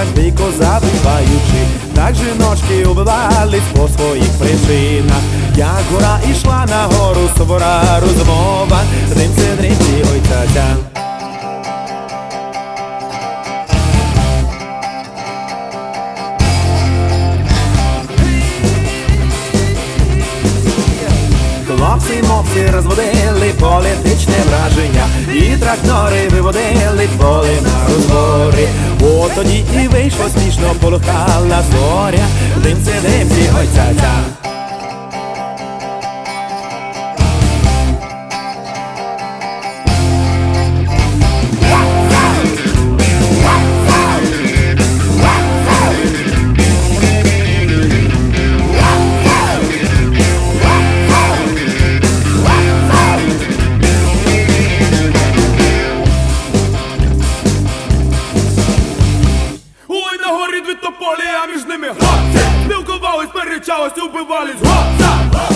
так дико завиваючи, так жіночки убивались по своїх причинах. Як гора ішла на гору, сувора розмова, дрімці, дрімці, ой ця-ця. Хлопці-мопці розводили політичне враження, і трактори виводили поле на розбори. От тоді і вийшло смішно, полохала зоря, димці, димці, ой ця-ця. Від тополі, а між ними хлопці спілкувались, сперечались, убивались, хлопця.